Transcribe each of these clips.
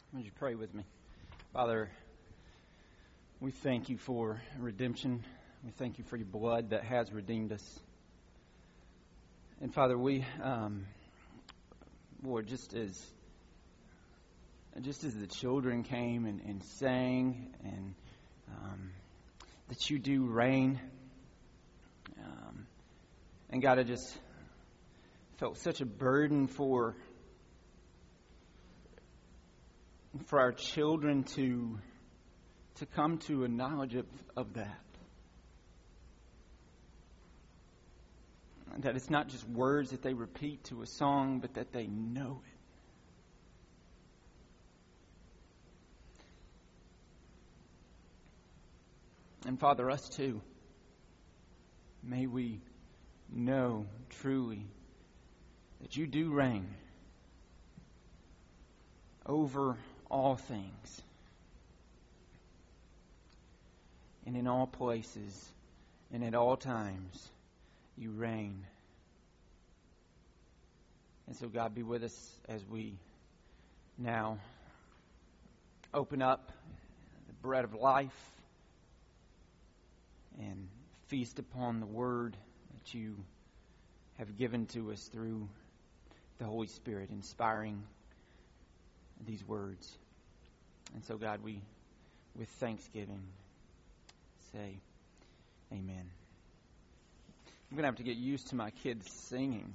Would you pray with me? Father, we thank you for redemption. We thank you for your blood that has redeemed us. And Father, we, Lord, just as the children came and sang, and that you do reign. And God, I just felt such a burden for our children to come to a knowledge of that. That it's not just words that they repeat to a song, but that they know it. And Father, us too. May we know truly that you do reign over all things and in all places and at all times you reign. And so God, be with us as we now open up the bread of life and feast upon the word that you have given to us through the Holy Spirit, inspiring these words. And so, God, we, with thanksgiving, say amen. I'm going to have to get used to my kids singing.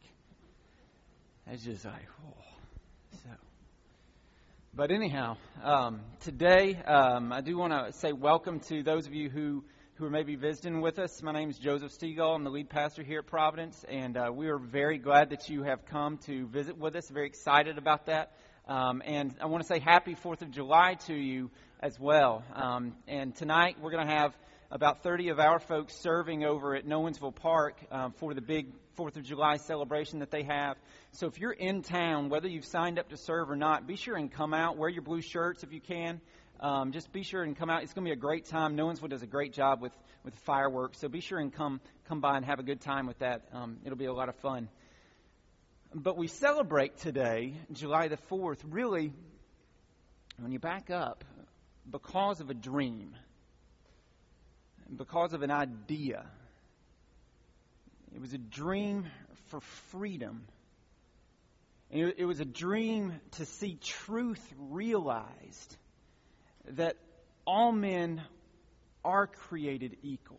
It's just so. But anyhow, today I do want to say welcome to those of you who are maybe visiting with us. My name is Joseph Stegall. I'm the lead pastor here at Providence, and we are very glad that you have come to visit with us. Very excited about that. And I want to say happy 4th of July to you as well. And tonight we're going to have about 30 of our folks serving over at Nolensville Park for the big 4th of July celebration that they have. So if you're in town, whether you've signed up to serve or not, be sure and come out. Wear your blue shirts if you can. Just be sure and come out. It's going to be a great time. Nolensville does a great job with fireworks. So be sure and come by and have a good time with that. It'll be a lot of fun. But we celebrate today, July the 4th, really, when you back up, because of a dream, because of an idea. It was a dream for freedom. It was a dream to see truth realized, that all men are created equal.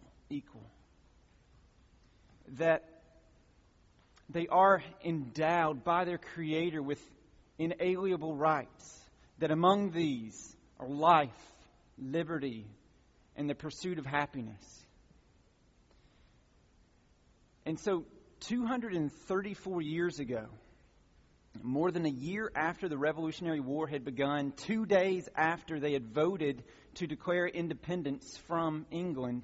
That they are endowed by their Creator with inalienable rights. That among these are life, liberty, and the pursuit of happiness. And so 234 years ago, more than a year after the Revolutionary War had begun, 2 days after they had voted to declare independence from England,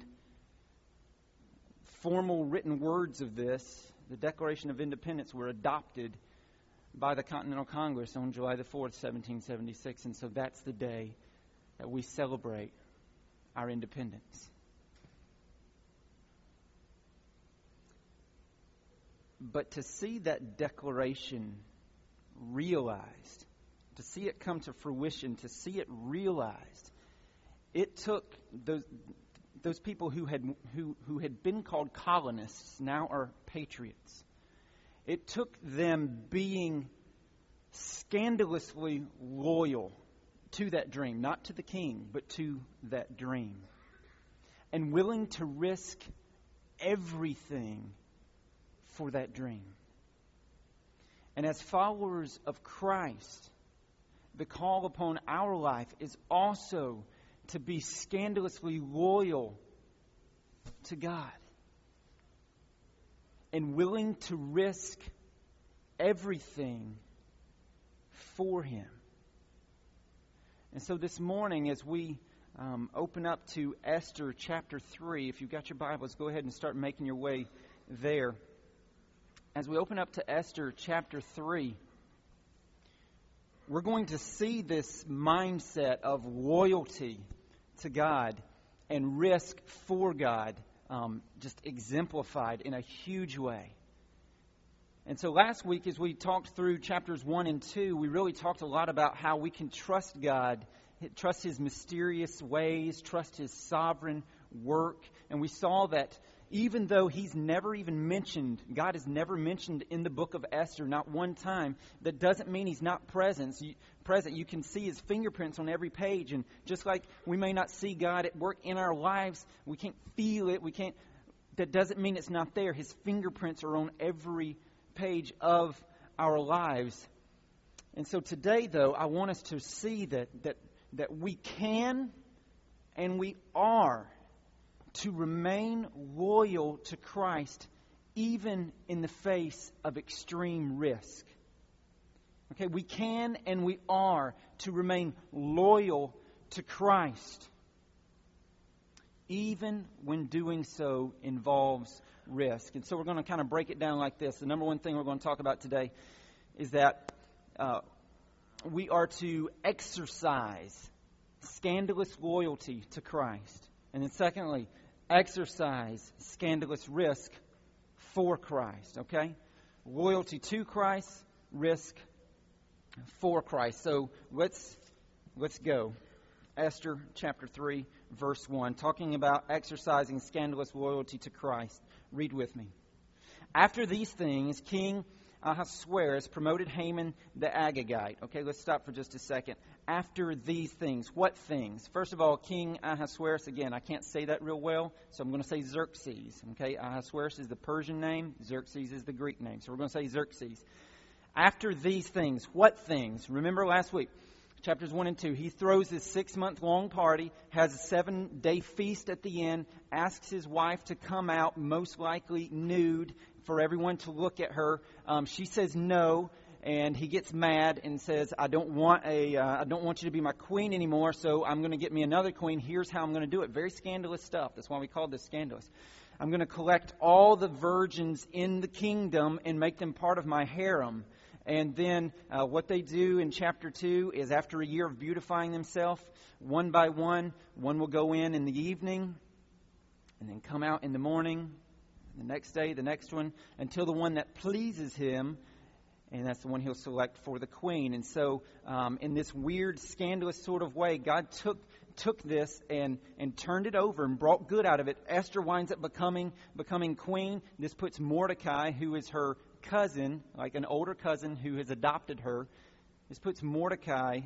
formal written words of this, the Declaration of Independence, were adopted by the Continental Congress on July the 4th, 1776. And so that's the day that we celebrate our independence. But to see that declaration realized, to see it come to fruition, to see it realized, it took those people who had been called colonists, now are patriots. It took them being scandalously loyal to that dream, not to the king, but to that dream, and willing to risk everything for that dream. And as followers of Christ, the call upon our life is also to be scandalously loyal to God and willing to risk everything for Him. And so this morning, as we open up to Esther chapter 3, if you've got your Bibles, go ahead and start making your way there. As we open up to Esther chapter 3, we're going to see this mindset of loyalty to God and risk for God just exemplified in a huge way. And so last week, as we talked through chapters 1 and 2, we really talked a lot about how we can trust God, trust His mysterious ways, trust His sovereign work. And we saw that even though He's never even mentioned, God is never mentioned in the book of Esther, not one time, that doesn't mean He's not present. You can see His fingerprints on every page. And just like we may not see God at work in our lives, we can't feel it, that doesn't mean it's not there. His fingerprints are on every page of our lives. And so today, though, I want us to see that we can and we are to remain loyal to Christ even in the face of extreme risk. Okay, we can and we are to remain loyal to Christ even when doing so involves risk. And so we're going to kind of break it down like this. The number one thing we're going to talk about today is that we are to exercise scandalous loyalty to Christ. And then secondly, exercise scandalous risk for Christ. Okay? Loyalty to Christ, risk for Christ. So let's go. Esther chapter 3, verse 1, talking about exercising scandalous loyalty to Christ. Read with me. After these things, King Ahasuerus promoted Haman the Agagite. Okay, let's stop for just a second. After these things, what things? First of all, King Ahasuerus, again, I can't say that real well, so I'm going to say Xerxes. Okay, Ahasuerus is the Persian name, Xerxes is the Greek name, so we're going to say Xerxes. After these things, what things? Remember last week, chapters 1 and 2, he throws his 6-month-long party, has a 7-day feast at the end, asks his wife to come out, most likely nude, for everyone to look at her. She says no, and he gets mad and says, I don't want you to be my queen anymore, so I'm going to get me another queen. Here's how I'm going to do it. Very scandalous stuff. That's why we call this scandalous. I'm going to collect all the virgins in the kingdom and make them part of my harem. And then what they do in chapter 2 is after a year of beautifying themselves, one by one will go in the evening and then come out in the morning, the next day, the next one, until the one that pleases him, and that's the one he'll select for the queen. And so in this weird, scandalous sort of way, God took this and turned it over and brought good out of it. Esther winds up becoming queen. This puts Mordecai, who is her cousin, like an older cousin who has adopted her. This puts Mordecai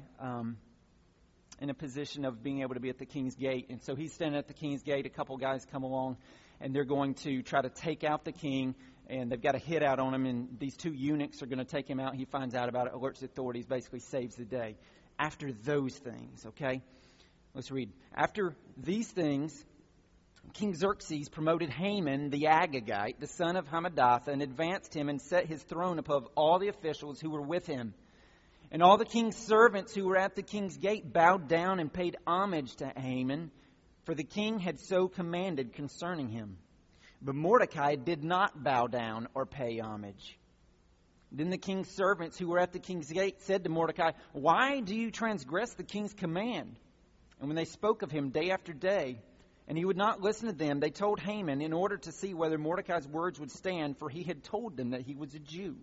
in a position of being able to be at the king's gate. And so he's standing at the king's gate. A couple guys come along, and they're going to try to take out the king. And they've got a hit out on him, and these 2 eunuchs are going to take him out. He finds out about it, alerts the authorities, basically saves the day. After those things, okay? Let's read. After these things, King Xerxes promoted Haman the Agagite, the son of Hammedatha, and advanced him and set his throne above all the officials who were with him. And all the king's servants who were at the king's gate bowed down and paid homage to Haman, for the king had so commanded concerning him. But Mordecai did not bow down or pay homage. Then the king's servants who were at the king's gate said to Mordecai, "Why do you transgress the king's command?" And when they spoke of him day after day, and he would not listen to them, they told Haman in order to see whether Mordecai's words would stand, for he had told them that he was a Jew.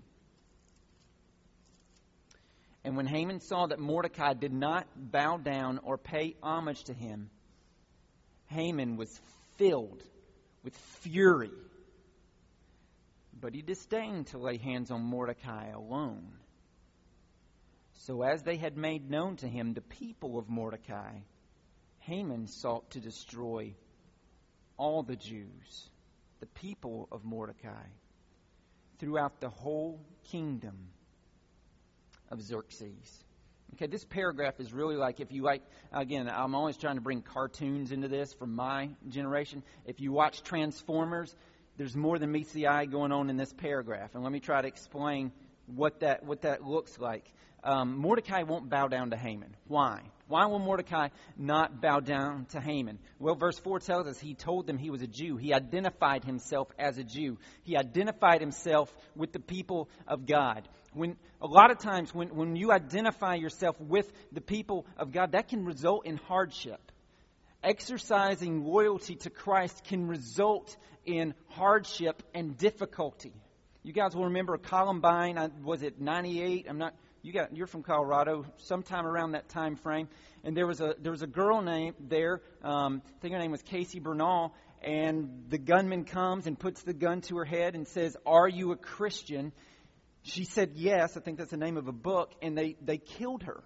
And when Haman saw that Mordecai did not bow down or pay homage to him, Haman was filled with fury. But he disdained to lay hands on Mordecai alone. So as they had made known to him the people of Mordecai, Haman sought to destroy all the Jews, the people of Mordecai, throughout the whole kingdom of Xerxes. Okay, this paragraph is really like, if you like, again, I'm always trying to bring cartoons into this from my generation. If you watch Transformers, there's more than meets the eye going on in this paragraph. And let me try to explain what that looks like. Mordecai won't bow down to Haman. Why? Why will Mordecai not bow down to Haman? Well, verse 4 tells us he told them he was a Jew. He identified himself as a Jew. He identified himself with the people of God. A lot of times when you identify yourself with the people of God, that can result in hardship. Exercising loyalty to Christ can result in hardship and difficulty. You guys will remember Columbine. Was it 98? You're from Colorado. Sometime around that time frame, and there was a girl named there. I think her name was Casey Bernal. And the gunman comes and puts the gun to her head and says, "Are you a Christian?" She said yes. I think that's the name of a book. And they killed her.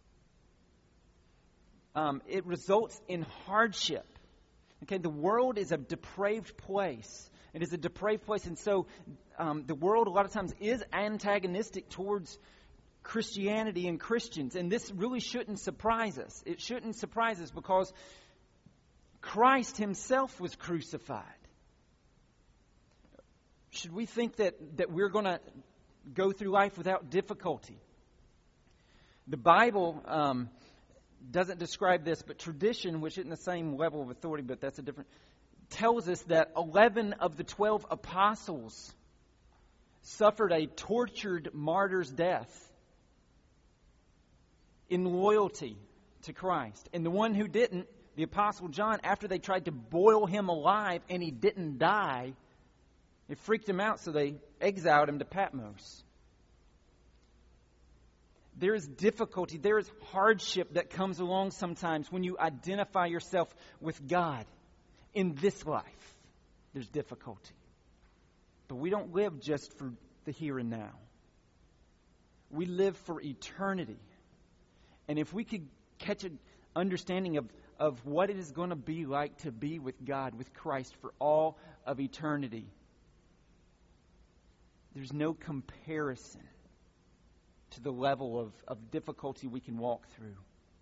It results in hardship. Okay, the world is a depraved place. It is a depraved place. And so the world a lot of times is antagonistic towards Christianity and Christians. And this really shouldn't surprise us. It shouldn't surprise us because Christ himself was crucified. Should we think that we're going to go through life without difficulty? The Bible doesn't describe this, but tradition, which isn't the same level of authority, but that's a different, tells us that 11 of the 12 apostles suffered a tortured martyr's death in loyalty to Christ. And the one who didn't, the Apostle John, after they tried to boil him alive and he didn't die, it freaked him out, so they exiled him to Patmos. There is difficulty, there is hardship that comes along sometimes when you identify yourself with God. In this life, there's difficulty. But we don't live just for the here and now. We live for eternity. And if we could catch an understanding of what it is going to be like to be with God, with Christ for all of eternity, there's no comparison to the level of difficulty we can walk through.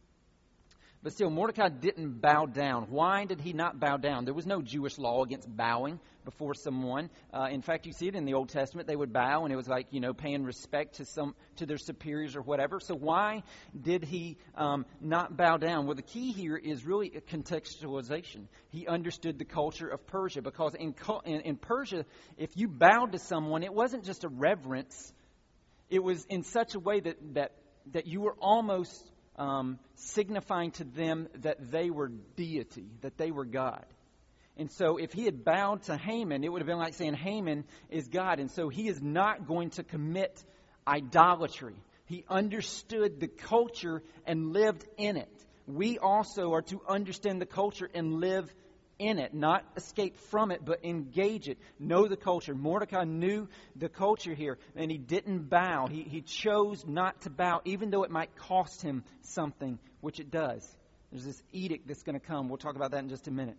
But still, Mordecai didn't bow down. Why did he not bow down? There was no Jewish law against bowing before someone. In fact, you see it in the Old Testament. They would bow, and it was like, paying respect to their superiors or whatever. So why did he not bow down? Well, the key here is really a contextualization. He understood the culture of Persia, because in Persia, if you bowed to someone, it wasn't just a reverence. It was in such a way that you were almost signifying to them that they were deity, that they were God. And so if he had bowed to Haman, it would have been like saying Haman is God. And so he is not going to commit idolatry. He understood the culture and lived in it. We also are to understand the culture and live in it, not escape from it, but engage it. Know the culture. Mordecai knew the culture here, and he didn't bow. He chose not to bow, even though it might cost him something, which it does. There's this edict that's going to come. We'll talk about that in just a minute.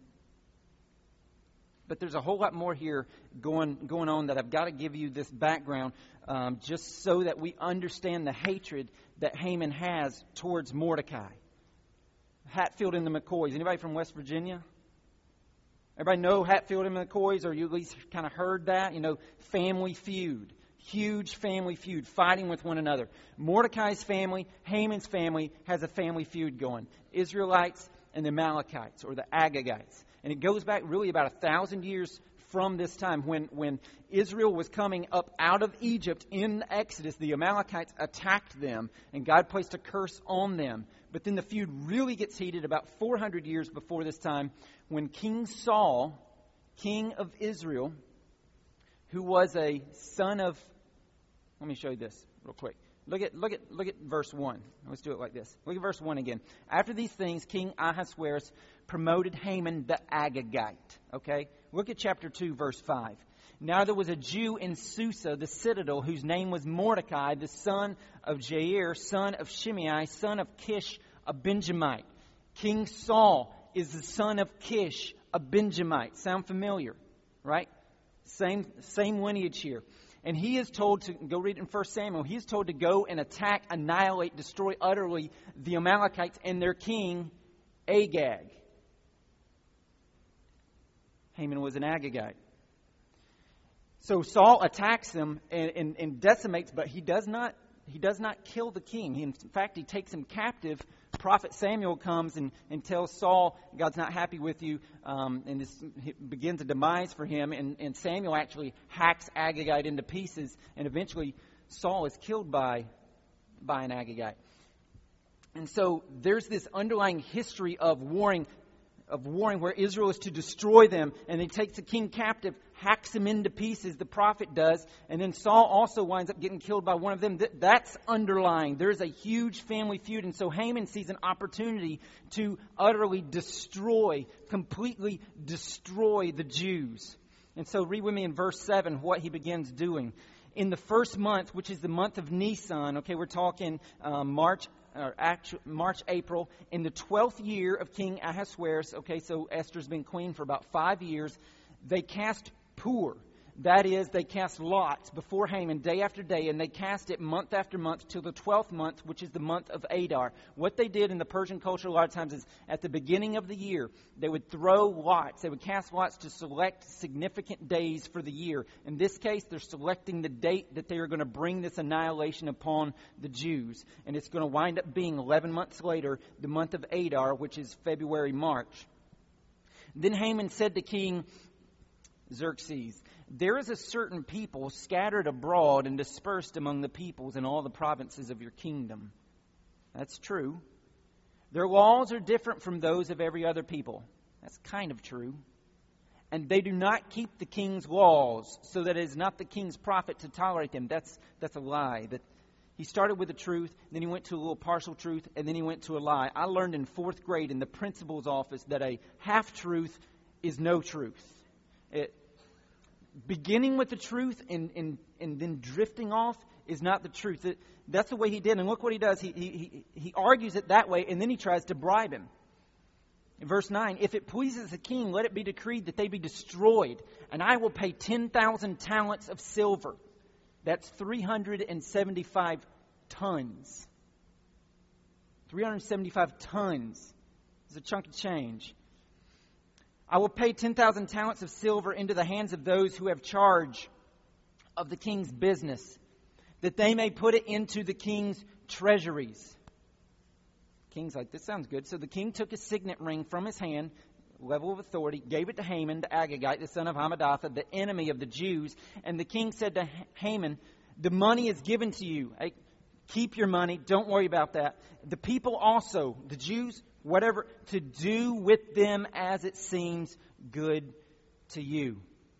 But there's a whole lot more here going on that I've got to give you this background just so that we understand the hatred that Haman has towards Mordecai. Hatfield and the McCoys. Anybody from West Virginia? Everybody know Hatfield and McCoys, or you at least kind of heard that? Family feud. Huge family feud, fighting with one another. Mordecai's family, Haman's family, has a family feud going. Israelites and the Amalekites, or the Agagites. And it goes back really about 1,000 years from this time. When Israel was coming up out of Egypt in Exodus, the Amalekites attacked them, and God placed a curse on them. But then the feud really gets heated about 400 years before this time, when King Saul, king of Israel, who was a son of... Let me show you this real quick. Look at verse 1. Let's do it like this. Look at verse 1 again. After these things, King Ahasuerus promoted Haman the Agagite. Okay? Look at chapter 2, verse 5. Now there was a Jew in Susa, the citadel, whose name was Mordecai, the son of Jair, son of Shimei, son of Kish, a Benjamite. King Saul is the son of Kish, a Benjamite. Sound familiar? Right? Same lineage here. And he is told to, go read it in 1 Samuel, he is told to go and attack, annihilate, destroy utterly the Amalekites and their king, Agag. Haman was an Agagite. So Saul attacks him and decimates, but he does not kill the king. In fact, he takes him captive. Prophet Samuel comes and tells Saul, God's not happy with you, and this begins a demise for him. And Samuel actually hacks Agagite into pieces, and eventually Saul is killed by an Agagite. And so there's this underlying history of warring of warring where Israel is to destroy them, and he takes the king captive, hacks him into pieces, the prophet does, and then Saul also winds up getting killed by one of them. That's underlying. There's a huge family feud, and so Haman sees an opportunity to utterly destroy, completely destroy the Jews. And so read with me in verse 7 what he begins doing. In the first month, which is the month of Nisan, okay, we're talking March, April, in the 12th year of King Ahasuerus, okay, so Esther's been queen for about 5 years, they cast Pur. That is, they cast lots before Haman day after day, and they cast it month after month till the 12th month, which is the month of Adar. What they did in the Persian culture a lot of times is at the beginning of the year, they would throw lots. They would cast lots to select significant days for the year. In this case, they're selecting the date that they are going to bring this annihilation upon the Jews. And it's going to wind up being 11 months later, the month of Adar, which is February, March. Then Haman said to King Xerxes, "There is a certain people scattered abroad and dispersed among the peoples in all the provinces of your kingdom." That's true. "Their laws are different from those of every other people." That's kind of true. "And they do not keep the king's laws, so that it is not the king's profit to tolerate them." That's a lie. That he started with the truth, then he went to a little partial truth, and then he went to a lie. I learned in 4th grade in the principal's office that a half-truth is no truth. Beginning with the truth and then drifting off is not the truth. That's the way he did. And look what he does. He argues it that way, and then he tries to bribe him. In verse 9, "If it pleases the king, let it be decreed that they be destroyed, and I will pay 10,000 talents of silver." That's 375 tons. 375 tons is a chunk of change. "I will pay 10,000 talents of silver into the hands of those who have charge of the king's business, that they may put it into the king's treasuries." The king's like, "This sounds good." So the king took his signet ring from his hand, level of authority, gave it to Haman, the Agagite, the son of Hammedatha, the enemy of the Jews. And the king said to Haman, "The money is given to you. Hey, keep your money. Don't worry about that. The people also, the Jews, whatever, to do with them as it seems good to you."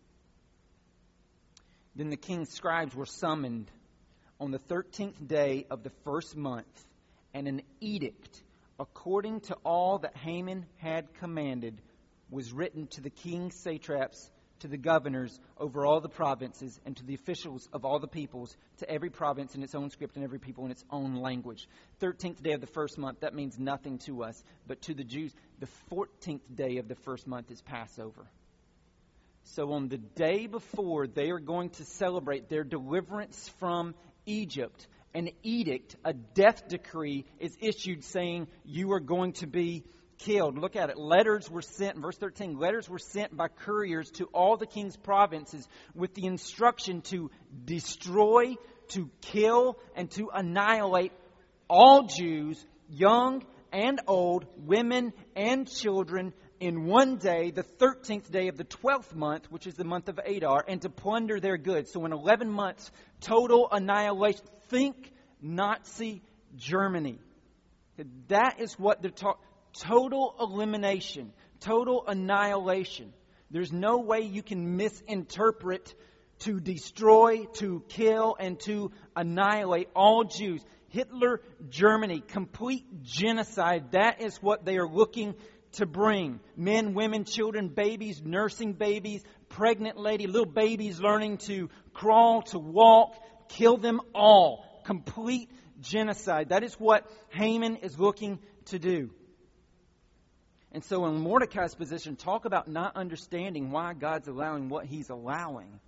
Then the king's scribes were summoned on the 13th day of the first month, and an edict, according to all that Haman had commanded, was written to the king's satraps, to the governors over all the provinces, and to the officials of all the peoples, to every province in its own script and every people in its own language. 13th day of the first month, that means nothing to us. But to the Jews, the 14th day of the first month is Passover. So on the day before they are going to celebrate their deliverance from Egypt, an edict, a death decree is issued saying you are going to be killed. Look at it. Letters were sent, verse 13, letters were sent by couriers to all the king's provinces with the instruction to destroy, to kill, and to annihilate all Jews, young and old, women and children, in one day, the 13th day of the 12th month, which is the month of Adar, and to plunder their goods. So in 11 months, total annihilation. Think Nazi Germany. That is what they're talking. Total elimination, total annihilation. There's no way you can misinterpret to destroy, to kill, and to annihilate all Jews. Hitler, Germany, complete genocide. That is what they are looking to bring. Men, women, children, babies, nursing babies, pregnant lady, little babies learning to crawl, to walk. Kill them all. Complete genocide. That is what Haman is looking to do. And so in Mordecai's position, talk about not understanding why God's allowing what he's allowing.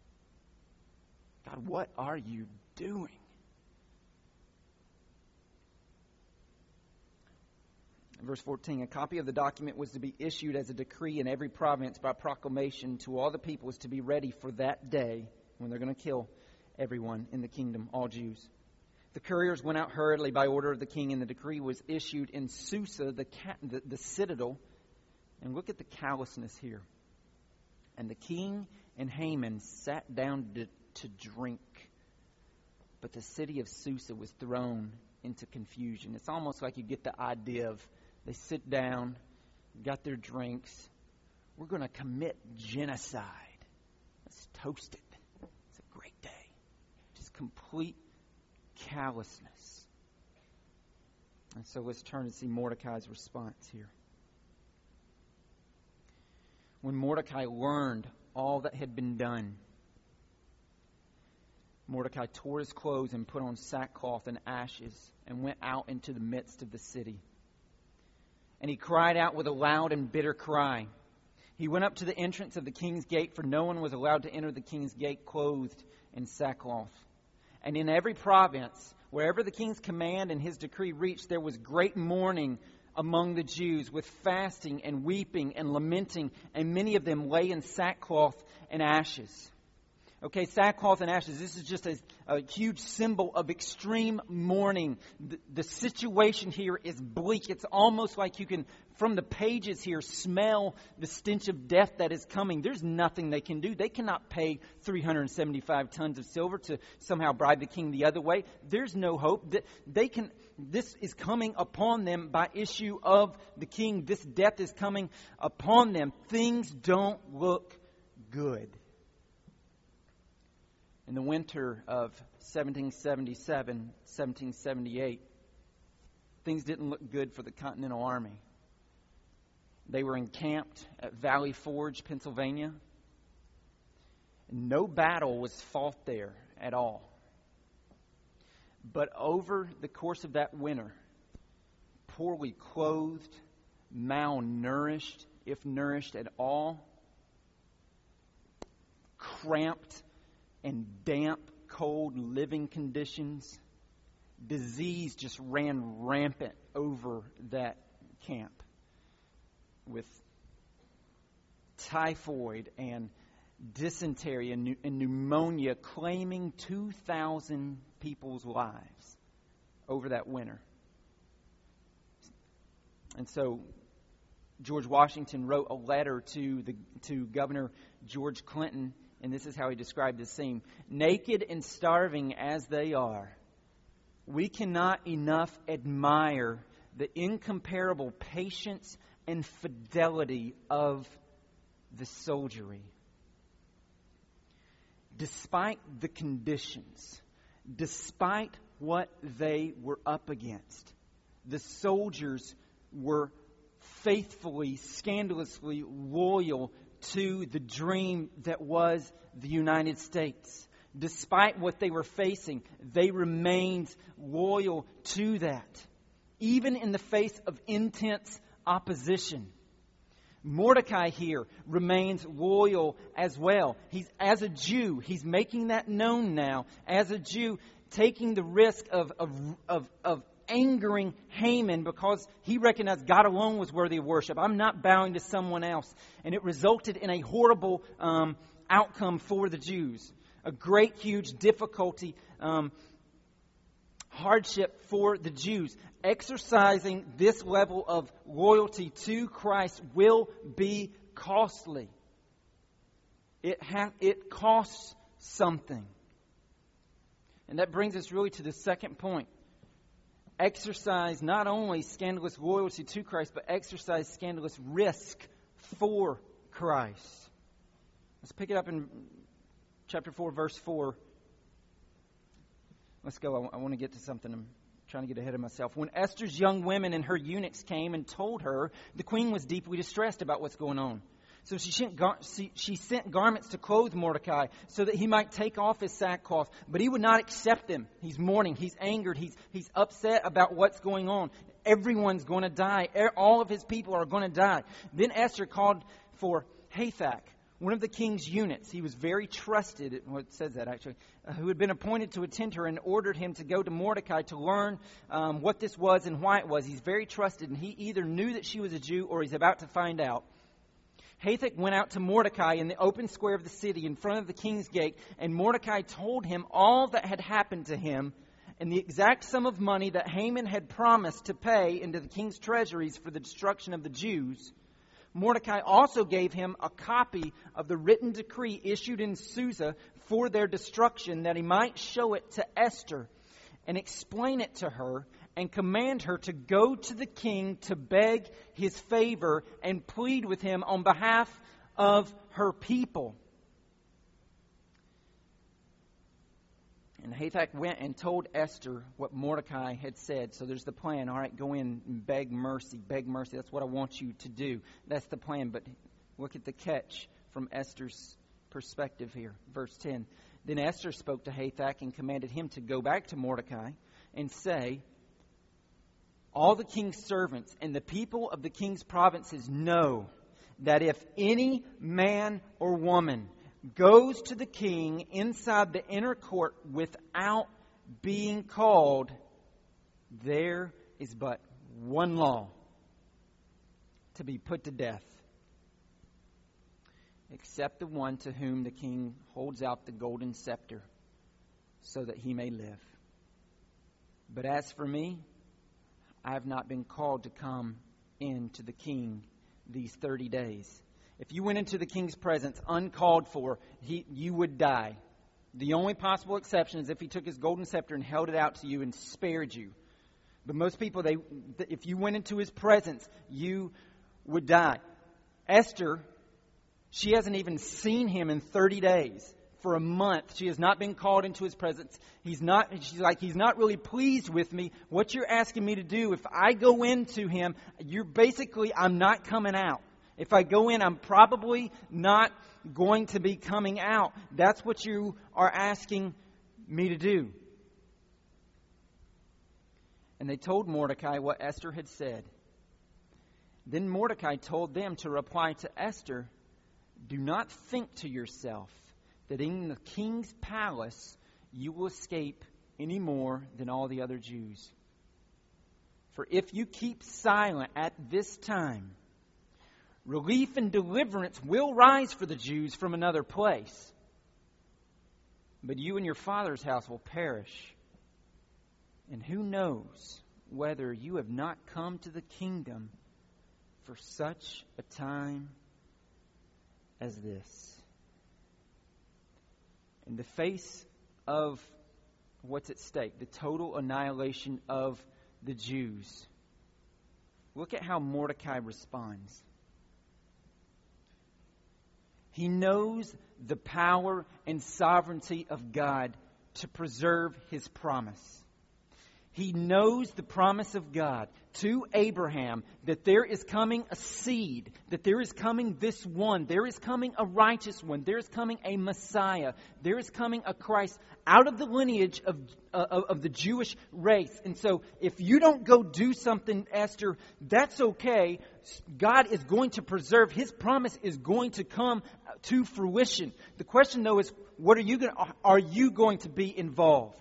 God, what are you doing? Verse 14, "A copy of the document was to be issued as a decree in every province by proclamation to all the peoples to be ready for that day when they're going to kill everyone in the kingdom, all Jews. The couriers went out hurriedly by order of the king, and the decree was issued in Susa, the citadel." And look at the callousness here. "And the king and Haman sat down to drink, but the city of Susa was thrown into confusion." It's almost like you get the idea of they sit down, got their drinks. We're going to commit genocide. Let's toast it. It's a great day. Just complete callousness. And so let's turn and see Mordecai's response here. When Mordecai learned all that had been done, Mordecai tore his clothes and put on sackcloth and ashes and went out into the midst of the city. And he cried out with a loud and bitter cry. He went up to the entrance of the king's gate, for no one was allowed to enter the king's gate clothed in sackcloth. And in every province, wherever the king's command and his decree reached, there was great mourning among the Jews, with fasting and weeping and lamenting, and many of them lay in sackcloth and ashes. Okay, sackcloth and ashes, this is just a huge symbol of extreme mourning. The situation here is bleak. It's almost like you can, from the pages here, smell the stench of death that is coming. There's nothing they can do. They cannot pay 375 tons of silver to somehow bribe the king the other way. There's no hope. This is coming upon them by issue of the king. This death is coming upon them. Things don't look good. In the winter of 1777, 1778, things didn't look good for the Continental Army. They were encamped at Valley Forge, Pennsylvania. No battle was fought there at all. But over the course of that winter, poorly clothed, malnourished, if nourished at all, cramped and damp, cold living conditions, disease just ran rampant over that camp with typhoid and dysentery and pneumonia claiming 2,000 people's lives over that winter. And so George Washington wrote a letter to Governor George Clinton, and this is how he described the scene. Naked and starving as they are, we cannot enough admire the incomparable patience and fidelity of the soldiery. Despite the conditions, despite what they were up against, the soldiers were faithfully, scandalously loyal to the dream that was the United States. Despite what they were facing, they remained loyal to that, even in the face of intense opposition. Mordecai here remains loyal as well. As a Jew, he's making that known now. As a Jew, taking the risk of angering Haman because he recognized God alone was worthy of worship. I'm not bowing to someone else. And it resulted in a horrible outcome for the Jews. A great, huge difficulty, hardship for the Jews. Exercising this level of loyalty to Christ will be costly. It costs something. And that brings us really to the second point. Exercise not only scandalous loyalty to Christ, but exercise scandalous risk for Christ. Let's pick it up in chapter 4, verse 4. Let's go. I want to get to something. I'm trying to get ahead of myself. When Esther's young women and her eunuchs came and told her, the queen was deeply distressed about what's going on. So she sent garments to clothe Mordecai so that he might take off his sackcloth. But he would not accept them. He's mourning. He's angered. He's upset about what's going on. Everyone's going to die. All of his people are going to die. Then Esther called for Hathach, one of the king's eunuchs. He was very trusted, well, it says that actually, who had been appointed to attend her, and ordered him to go to Mordecai to learn what this was and why it was. He's very trusted, and he either knew that she was a Jew or he's about to find out. Hathach went out to Mordecai in the open square of the city in front of the king's gate, and Mordecai told him all that had happened to him and the exact sum of money that Haman had promised to pay into the king's treasuries for the destruction of the Jews. Mordecai also gave him a copy of the written decree issued in Susa for their destruction, that he might show it to Esther and explain it to her, and command her to go to the king to beg his favor and plead with him on behalf of her people. And Hathach went and told Esther what Mordecai had said. So there's the plan. All right, go in and beg mercy. Beg mercy. That's what I want you to do. That's the plan. But look at the catch from Esther's perspective here. Verse 10. Then Esther spoke to Hathach and commanded him to go back to Mordecai and say, all the king's servants and the people of the king's provinces know that if any man or woman goes to the king inside the inner court without being called, there is but one law: to be put to death, except the one to whom the king holds out the golden scepter, so that he may live. But as for me, I have not been called to come in to the king these 30 days. If you went into the king's presence uncalled for, you would die. The only possible exception is if he took his golden scepter and held it out to you and spared you. But most people, if you went into his presence, you would die. Esther, she hasn't even seen him in 30 days. For a month, she has not been called into his presence. She's not really pleased with me. What you're asking me to do, if I go into him, I'm not coming out. If I go in, I'm probably not going to be coming out. That's what you are asking me to do. And they told Mordecai what Esther had said. Then Mordecai told them to reply to Esther, do not think to yourself that in the king's palace you will escape any more than all the other Jews. For if you keep silent at this time, relief and deliverance will rise for the Jews from another place. But you and your father's house will perish. And who knows whether you have not come to the kingdom for such a time as this. In the face of what's at stake, the total annihilation of the Jews, look at how Mordecai responds. He knows the power and sovereignty of God to preserve His promise. He knows the promise of God to Abraham that there is coming a seed, that there is coming this one, there is coming a righteous one, there is coming a Messiah, there is coming a Christ out of the lineage of the Jewish race. And so if you don't go do something, Esther, that's okay. God is going to preserve. His promise is going to come to fruition. The question, though, is are you going to be involved?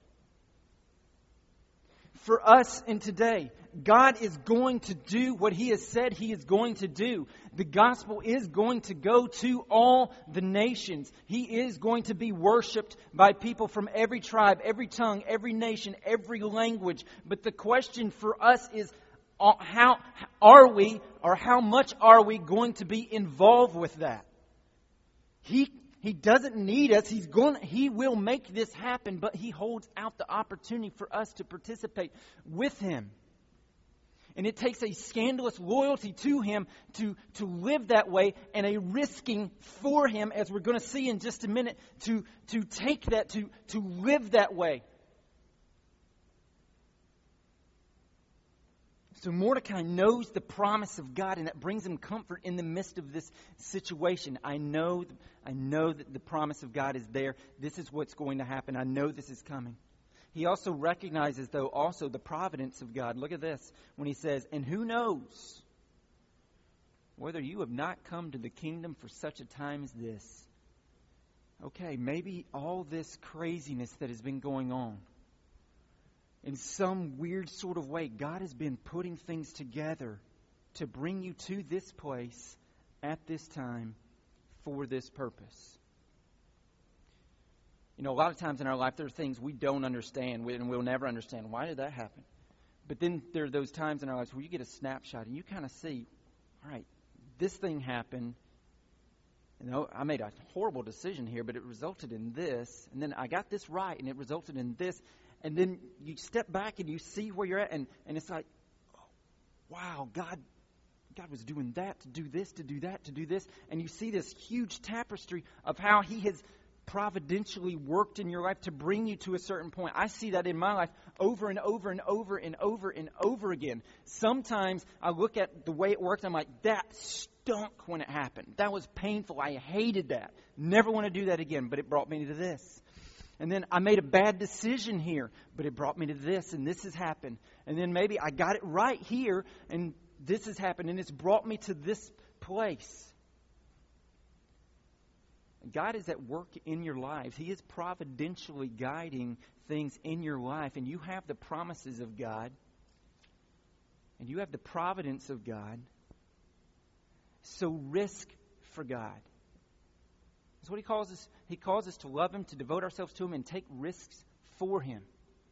For us in today, God is going to do what He has said He is going to do. The gospel is going to go to all the nations. He is going to be worshipped by people from every tribe, every tongue, every nation, every language. But the question for us is, how much are we going to be involved with that? He doesn't need us. He will make this happen, but He holds out the opportunity for us to participate with Him. And it takes a scandalous loyalty to Him to live that way, and a risking for Him, as we're going to see in just a minute, to take that, to live that way. So Mordecai knows the promise of God, and that brings him comfort in the midst of this situation. I know that the promise of God is there. This is what's going to happen. I know this is coming. He also recognizes, though, also the providence of God. Look at this when he says, and who knows whether you have not come to the kingdom for such a time as this. Okay, maybe all this craziness that has been going on, in some weird sort of way, God has been putting things together to bring you to this place at this time for this purpose. You know, a lot of times in our life, there are things we don't understand, and we'll never understand. Why did that happen? But then there are those times in our lives where you get a snapshot and you kind of see, all right, this thing happened. You know, I made a horrible decision here, but it resulted in this. And then I got this right, and it resulted in this. And then you step back and you see where you're at, and it's like, oh, wow, God was doing that, to do this, to do that, to do this. And you see this huge tapestry of how He has providentially worked in your life to bring you to a certain point. I see that in my life over and over and over and over and over again. Sometimes I look at the way it works, I'm like, that stunk when it happened. That was painful. I hated that. Never want to do that again, but it brought me to this. And then I made a bad decision here, but it brought me to this, and this has happened. And then maybe I got it right here, and this has happened, and it's brought me to this place. God is at work in your lives. He is providentially guiding things in your life, and you have the promises of God, and you have the providence of God. So risk for God. That's what He calls us. He calls us to love Him, to devote ourselves to Him, and take risks for Him.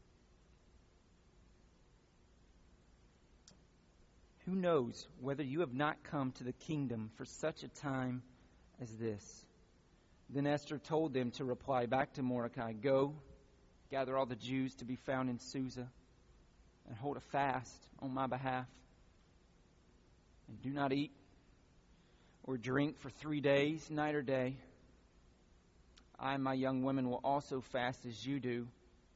Who knows whether you have not come to the kingdom for such a time as this? Then Esther told them to reply back to Mordecai, "Go, gather all the Jews to be found in Susa, and hold a fast on my behalf. And do not eat or drink for 3 days, night or day. I and my young women will also fast as you do.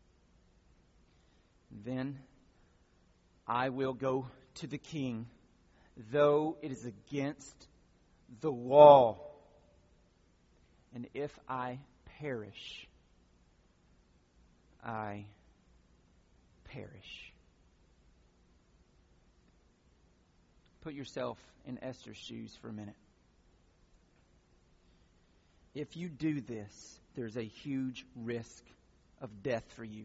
Then I will go to the king, though it is against the law. And if I perish, I perish." Put yourself in Esther's shoes for a minute. If you do this, there's a huge risk of death for you.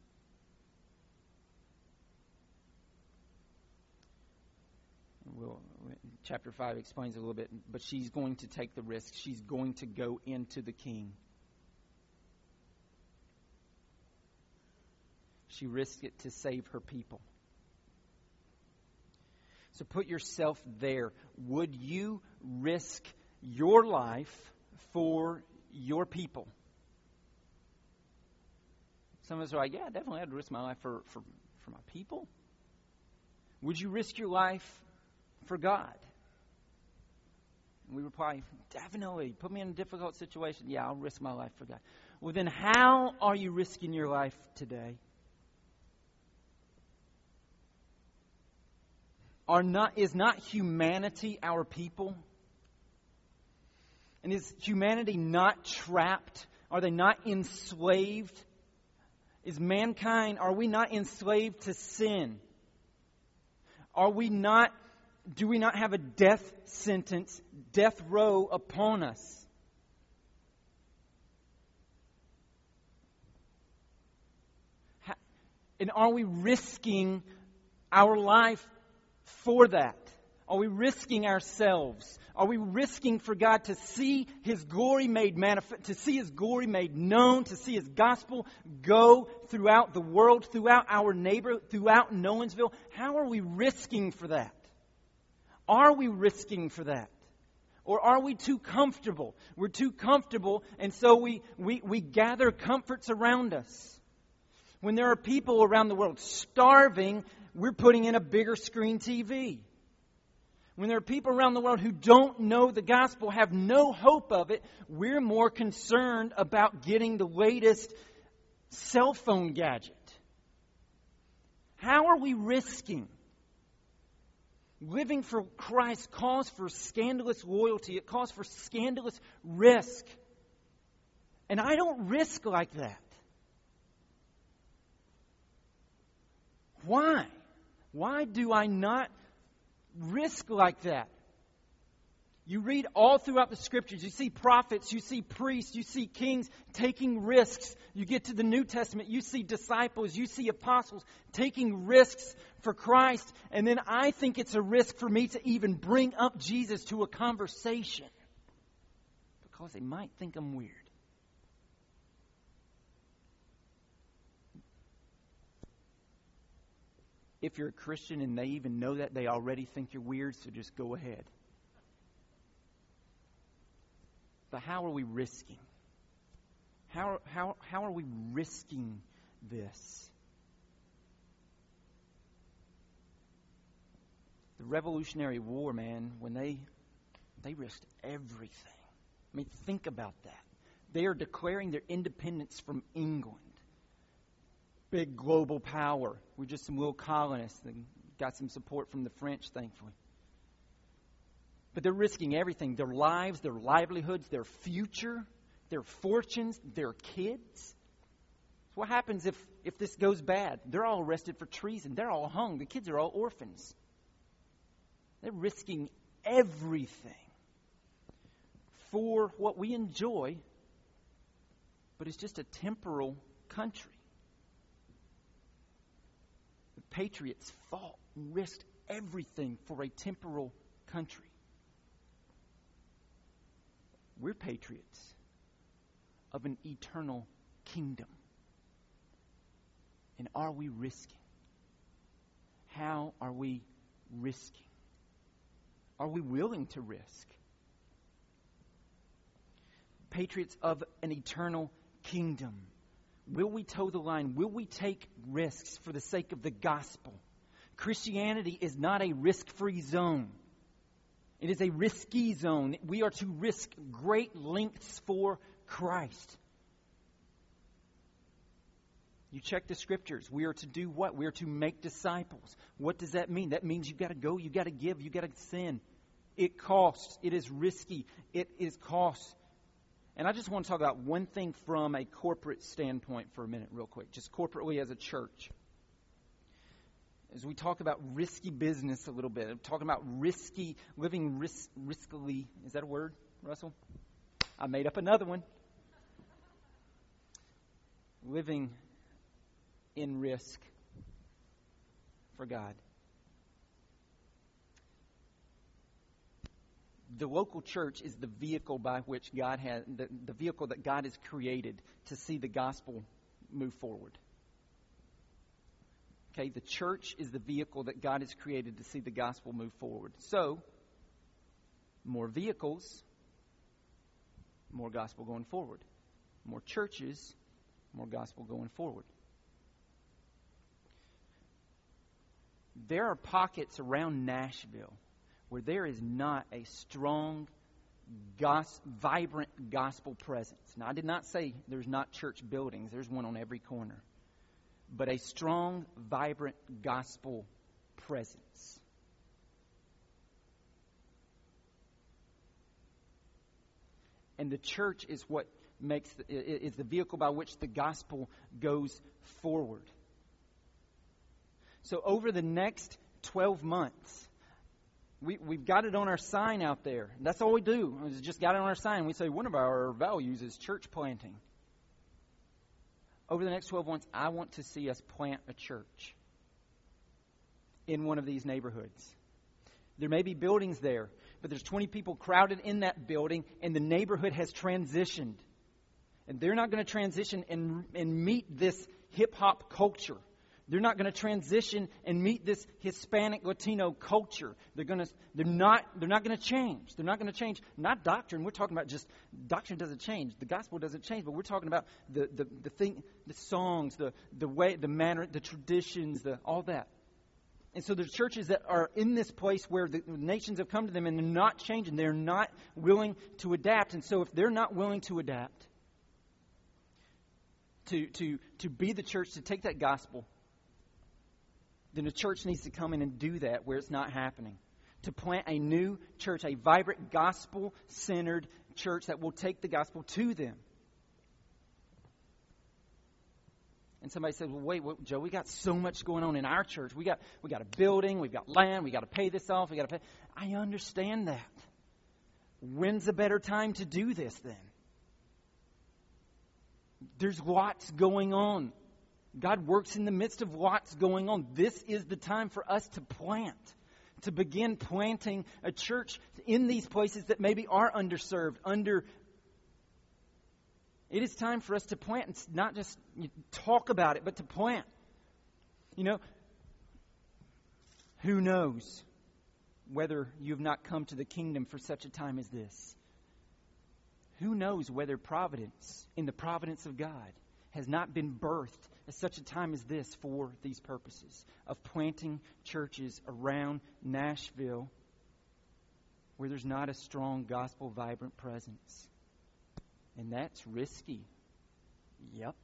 Chapter 5 explains a little bit, but she's going to take the risk. She's going to go into the king. She risked it to save her people. So put yourself there. Would you risk your life for your people? Some of us are like, yeah, definitely I'd risk my life for my people. Would you risk your life for God? And we reply, definitely. Put me in a difficult situation. Yeah, I'll risk my life for God. Well, then how are you risking your life today? Is not humanity our people? And is humanity not trapped? Are they not enslaved? Is mankind, are we not enslaved to sin? Do we not have a death sentence, death row upon us? And are we risking our life for that? Are we risking ourselves? Are we risking for God to see His glory made manifest, to see His glory made known, to see His gospel go throughout the world, throughout our neighborhood, throughout Nolensville? How are we risking for that? Are we risking for that? Or are we too comfortable? We're too comfortable, and so we gather comforts around us. When there are people around the world starving, we're putting in a bigger screen TV. When there are people around the world who don't know the gospel, have no hope of it, we're more concerned about getting the latest cell phone gadget. How are we risking? Living for Christ calls for scandalous loyalty. It calls for scandalous risk. And I don't risk like that. Why? Why do I not risk like that? You read all throughout the Scriptures. You see prophets, you see priests, you see kings taking risks. You get to the New Testament, you see disciples, you see apostles taking risks for Christ. And then I think it's a risk for me to even bring up Jesus to a conversation, because they might think I'm weird. If you're a Christian and they even know that, they already think you're weird, so just go ahead. But how are we risking? How are we risking this? The Revolutionary War, man, when they risked everything. I mean, think about that. They are declaring their independence from England. Big global power. We're just some little colonists that got some support from the French, thankfully. But they're risking everything. Their lives, their livelihoods, their future, their fortunes, their kids. So what happens if this goes bad? They're all arrested for treason. They're all hung. The kids are all orphans. They're risking everything for what we enjoy, but it's just a temporal country. The patriots fought and risked everything for a temporal country. We're patriots of an eternal kingdom. And are we risking? How are we risking? Are we willing to risk? Patriots of an eternal kingdom. Will we toe the line? Will we take risks for the sake of the gospel? Christianity is not a risk-free zone. It is a risky zone. We are to risk great lengths for Christ. You check the scriptures. We are to do what? We are to make disciples. What does that mean? That means you've got to go, you've got to give, you've got to sin. It costs. It is risky. It is cost. And I just want to talk about one thing from a corporate standpoint for a minute real quick. Just corporately as a church. As we talk about risky business a little bit, I'm talking about living riskily. Is that a word, Russell? I made up another one. Living in risk for God. The local church is the vehicle by which God has, the vehicle that God has created to see the gospel move forward. Okay, the church is the vehicle that God has created to see the gospel move forward. So, more vehicles, more gospel going forward. More churches, more gospel going forward. There are pockets around Nashville where there is not a strong, vibrant gospel presence. Now, I did not say there's not church buildings. There's one on every corner. But a strong, vibrant gospel presence. And the church is what is the vehicle by which the gospel goes forward. So over the next 12 months, we've got it on our sign out there. That's all we do. We just got it on our sign. We say one of our values is church planting. Over the next 12 months, I want to see us plant a church in one of these neighborhoods. There may be buildings there, but there's 20 people crowded in that building, and the neighborhood has transitioned. And they're not going to transition and meet this hip-hop culture. They're not going to transition and meet this Hispanic Latino culture. They're not going to change. They're not going to change. Not doctrine. We're talking about just doctrine doesn't change. The gospel doesn't change. But we're talking about the thing, the songs, the way, the manner, the traditions, all that. And so there's churches that are in this place where the nations have come to them and they're not changing. They're not willing to adapt. And so if they're not willing to adapt, to be the church, to take that gospel, then the church needs to come in and do that where it's not happening. To plant a new church, a vibrant, gospel-centered church that will take the gospel to them. And somebody says, well, wait, Joe, we got so much going on in our church. We got a building, we've got land, we got to pay this off, we got to pay. I understand that. When's a better time to do this then? There's lots going on. God works in the midst of what's going on. This is the time for us to plant, to begin planting a church in these places that maybe are underserved, It is time for us to plant. It's not just talk about it, but to plant. You know, who knows whether you have not come to the kingdom for such a time as this? Who knows whether providence, in the providence of God, has not been birthed at such a time as this for these purposes of planting churches around Nashville where there's not a strong gospel vibrant presence. And that's risky. Yep.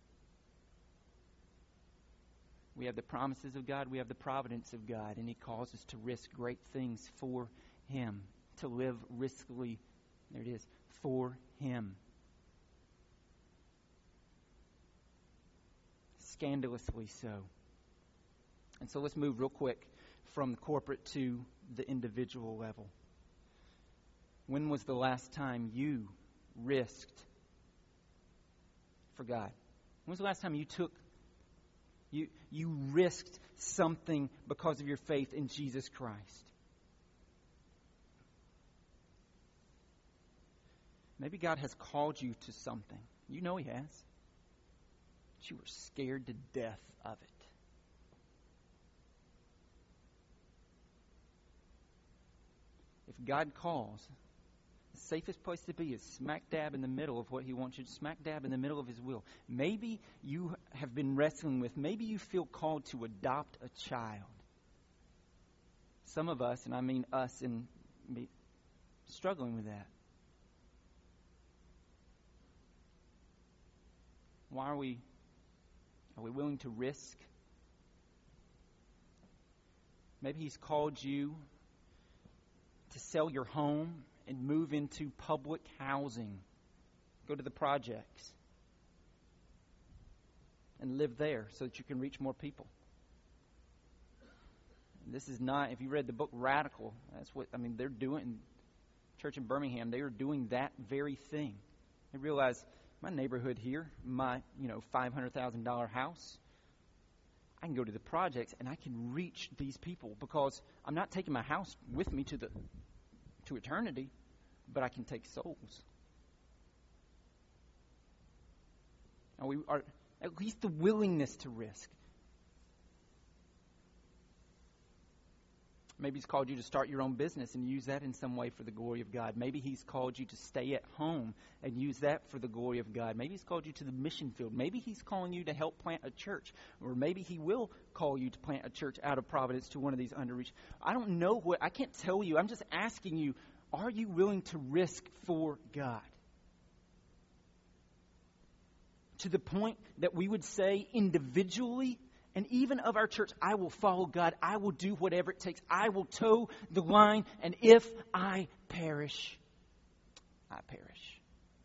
We have the promises of God. We have the providence of God. And He calls us to risk great things for Him. To live riskily, there it is, for Him. Scandalously so. And so let's move real quick from the corporate to the individual level. When was the last time you risked for God? When was the last time you risked something because of your faith in Jesus Christ? Maybe God has called you to something. You know He has. But you were scared to death of it. If God calls, the safest place to be is smack dab in the middle of what He wants you to, smack dab in the middle of His will. Maybe you have been wrestling with, maybe you feel called to adopt a child. Some of us, and I mean us, and me, struggling with that. Why are we willing to risk? Maybe He's called you to sell your home and move into public housing. Go to the projects and live there so that you can reach more people. And this is not, if you read the book Radical, that's what, they're doing. Church in Birmingham, they are doing that very thing. They realize, my neighborhood here, my $500,000 house, I can go to the projects and I can reach these people because I'm not taking my house with me to eternity, but I can take souls. And we are at least the willingness to risk. Maybe He's called you to start your own business and use that in some way for the glory of God. Maybe He's called you to stay at home and use that for the glory of God. Maybe He's called you to the mission field. Maybe He's calling you to help plant a church. Or maybe He will call you to plant a church out of Providence to one of these underreached. I don't know I can't tell you. I'm just asking you, are you willing to risk for God? To the point that we would say individually, and even of our church, I will follow God. I will do whatever it takes. I will toe the line. And if I perish, I perish.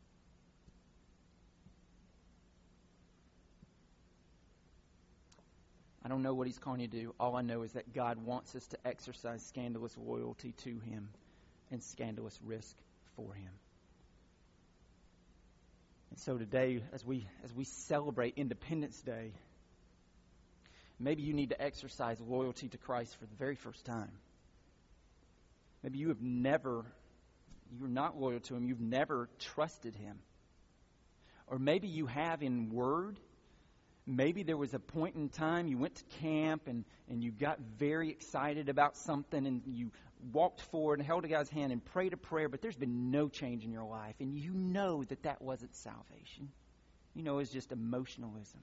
I don't know what He's calling you to do. All I know is that God wants us to exercise scandalous loyalty to Him and scandalous risk for Him. And so today, as we celebrate Independence Day, maybe you need to exercise loyalty to Christ for the very first time. Maybe you're not loyal to Him. You've never trusted Him. Or maybe you have in word. Maybe there was a point in time you went to camp and you got very excited about something and you walked forward and held a guy's hand and prayed a prayer, but there's been no change in your life. And you know that wasn't salvation. You know it's just emotionalism.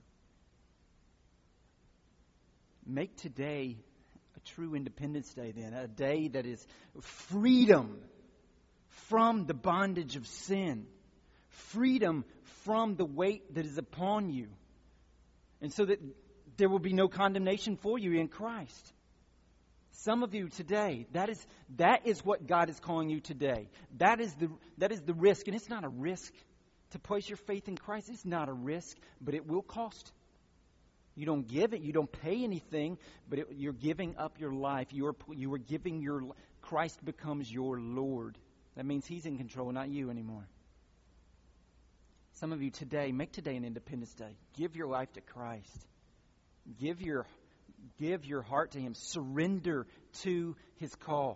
Make today a true Independence Day then, a day that is freedom from the bondage of sin, freedom from the weight that is upon you, and so that there will be no condemnation for you in Christ. Some of you today, that is what God is calling you today. That is the risk, and it's not a risk to place your faith in Christ. It's not a risk, but it will cost. You don't give it. You don't pay anything, but you're giving up your life. You are giving Christ becomes your Lord. That means He's in control, not you anymore. Some of you today, make today an Independence Day. Give your life to Christ. Give your heart to Him. Surrender to His call.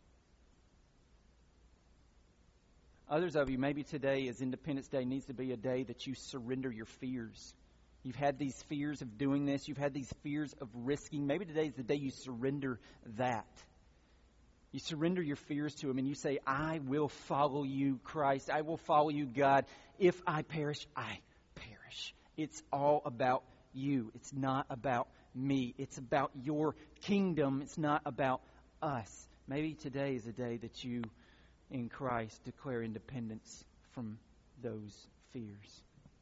Others of you, maybe today as Independence Day needs to be a day that you surrender your fears. You've had these fears of doing this. You've had these fears of risking. Maybe today is the day you surrender that. You surrender your fears to Him and you say, I will follow you, Christ. I will follow you, God. If I perish, I perish. It's all about you. It's not about me. It's about your kingdom. It's not about us. Maybe today is a day that you, in Christ, declare independence from those fears.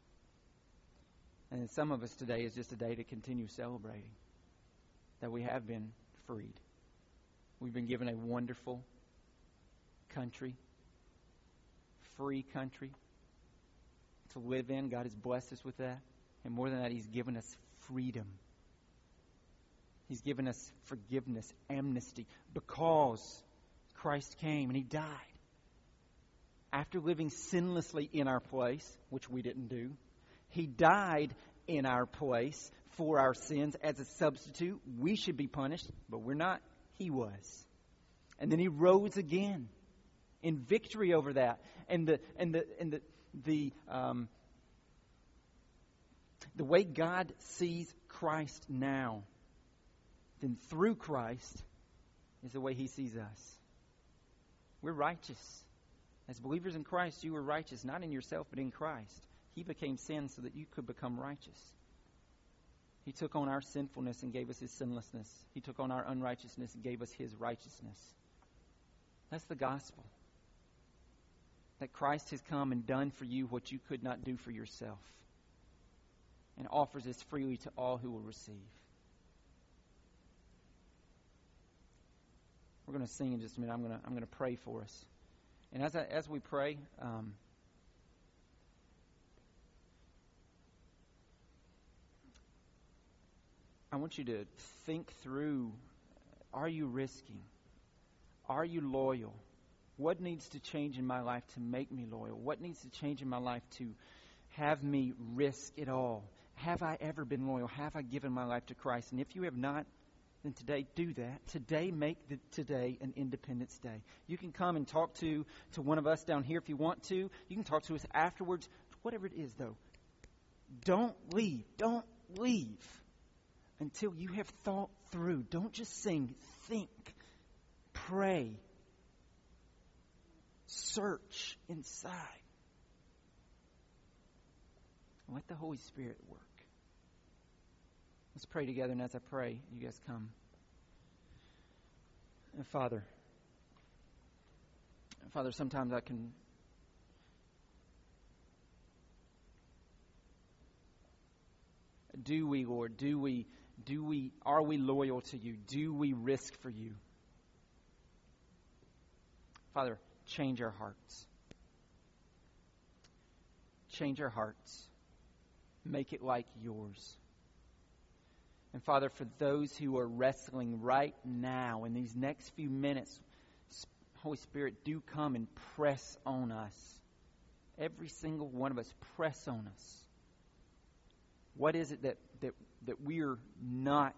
And some of us today is just a day to continue celebrating that we have been freed. We've been given a wonderful country, free country to live in. God has blessed us with that. And more than that, He's given us freedom. He's given us forgiveness, amnesty, because Christ came and He died. After living sinlessly in our place, which we didn't do, He died in our place for our sins as a substitute. We should be punished, but we're not. He was. And then He rose again in victory over that. And the way God sees Christ now, then through Christ, is the way He sees us. We're righteous. As believers in Christ, you were righteous, not in yourself, but in Christ. He became sin so that you could become righteous. He took on our sinfulness and gave us His sinlessness. He took on our unrighteousness and gave us His righteousness. That's the gospel. That Christ has come and done for you what you could not do for yourself, and offers this freely to all who will receive. We're going to sing in just a minute. I'm going to pray for us. And as we pray, I want you to think through, are you risking? Are you loyal? What needs to change in my life to make me loyal? What needs to change in my life to have me risk it all? Have I ever been loyal? Have I given my life to Christ? And if you have not, then today do that. Today, make today an Independence Day. You can come and talk to one of us down here if you want to. You can talk to us afterwards. Whatever it is, though, don't leave. Don't leave until you have thought through. Don't just sing. Think. Pray. Search inside. Let the Holy Spirit work. Let's pray together, and as I pray, you guys come. And Father, sometimes I can do we, Lord, are we loyal to you? Do we risk for you? Father, change our hearts. Change our hearts. Make it like yours. And Father, for those who are wrestling right now, in these next few minutes, Holy Spirit, do come and press on us. Every single one of us, press on us. What is it that we're not,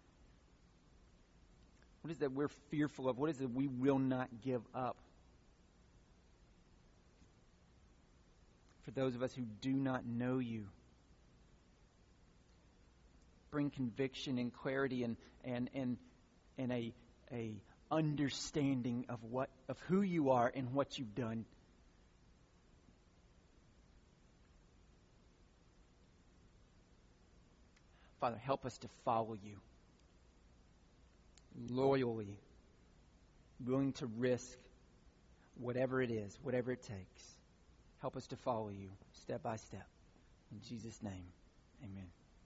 what is it that we're fearful of? What is it we will not give up? For those of us who do not know you, bring conviction and clarity and a understanding of who you are and what you've done. Father, help us to follow you loyally, willing to risk whatever it is, whatever it takes. Help us to follow you step by step. In Jesus' name, amen.